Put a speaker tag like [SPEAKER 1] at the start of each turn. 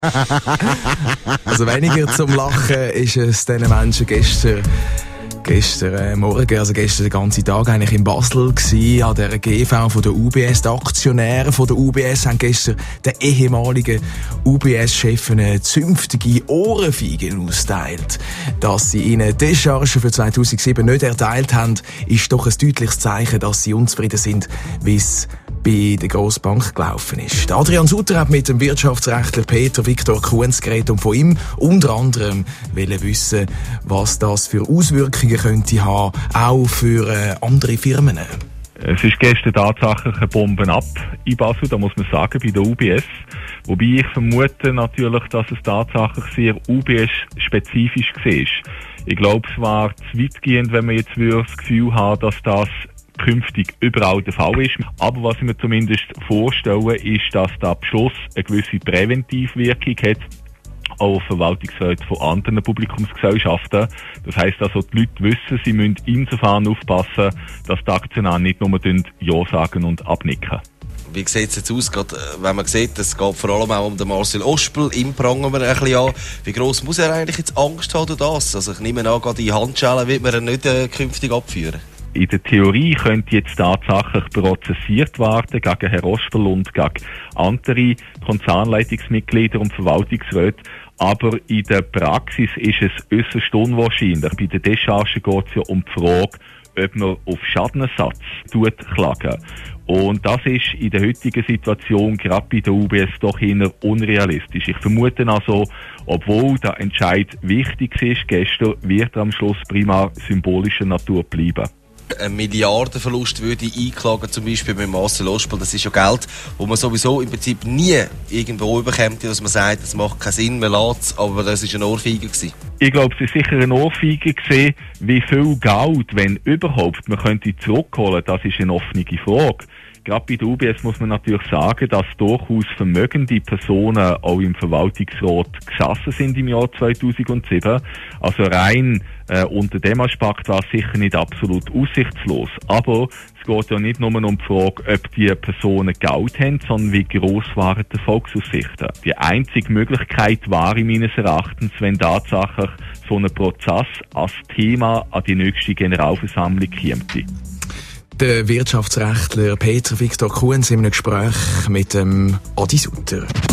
[SPEAKER 1] Also weniger zum Lachen ist es diesen Menschen gestern Morgen, also gestern den ganzen Tag eigentlich in Basel gewesen, an der GV von der UBS. Die Aktionäre von der UBS haben gestern den ehemaligen UBS-Chef eine zünftige Ohrenfeige ausgeteilt. Dass sie ihnen die Décharge für 2007 nicht erteilt haben, ist doch ein deutliches Zeichen, dass sie unzufrieden sind, wie es bei der Grossbank gelaufen ist. Adrian Sutter hat mit dem Wirtschaftsrechtler Peter Viktor Kuhns geredet und von ihm unter anderem wissen, was das für Auswirkungen könnte haben, auch für andere Firmen.
[SPEAKER 2] Es ist gestern tatsächlich eine Bombe ab in Basel, da muss man sagen, bei der UBS. Wobei ich vermute natürlich, dass es tatsächlich sehr UBS-spezifisch war. Ich glaube, es war zu weitgehend, wenn man jetzt das Gefühl hat, dass das künftig überall der Fall ist. Aber was ich mir zumindest vorstelle, ist, dass der Beschluss eine gewisse Präventivwirkung hat, auch Verwaltungsräte von anderen Publikumsgesellschaften. Das heisst also, die Leute wissen, sie müssen insofern aufpassen, dass die Aktionäre nicht nur Ja sagen und abnicken.
[SPEAKER 3] Wie sieht es jetzt aus, gerade wenn man sieht, es geht vor allem auch um den Marcel Ospel, ihm prangen wir ein bisschen an. Wie gross muss er eigentlich jetzt Angst haben durch das? Also ich nehme an, gerade die Handschellen wird man nicht künftig abführen.
[SPEAKER 2] In der Theorie könnte jetzt tatsächlich prozessiert werden gegen Herrn Ospel und gegen andere Konzernleitungsmitglieder und Verwaltungsräte. Aber in der Praxis ist es äußerst unwahrscheinlich. Bei der Décharge geht es ja um die Frage, ob man auf Schadenersatz klagen. Und das ist in der heutigen Situation gerade bei der UBS doch eher unrealistisch. Ich vermute also, obwohl der Entscheid wichtig ist, gestern wird er am Schluss primär symbolischer Natur bleiben.
[SPEAKER 3] Ein Milliardenverlust würde einklagen, zum Beispiel bei Marcel Ospel. Das ist ja Geld, wo man sowieso im Prinzip nie irgendwo überkommt, dass man sagt, das macht keinen Sinn, man lässt es, aber das war eine Ohrfeige gewesen.
[SPEAKER 2] Ich glaube, es ist sicher eine Ohrfeige gewesen, wie viel Geld, wenn überhaupt, man könnte zurückholen, das ist eine offene Frage. Gerade bei der UBS muss man natürlich sagen, dass durchaus vermögende Personen auch im Verwaltungsrat gesessen sind im Jahr 2007. Also rein unter dem Aspekt war es sicher nicht absolut aussichtslos. Aber es geht ja nicht nur um die Frage, ob die Personen Geld haben, sondern wie gross waren die Erfolgsaussichten. Die einzige Möglichkeit war meines Erachtens, wenn tatsächlich so ein Prozess als Thema an die nächste Generalversammlung käme.
[SPEAKER 1] Der Wirtschaftsrechtler Peter Viktor Kuhns in einem Gespräch mit dem Adi Sutter.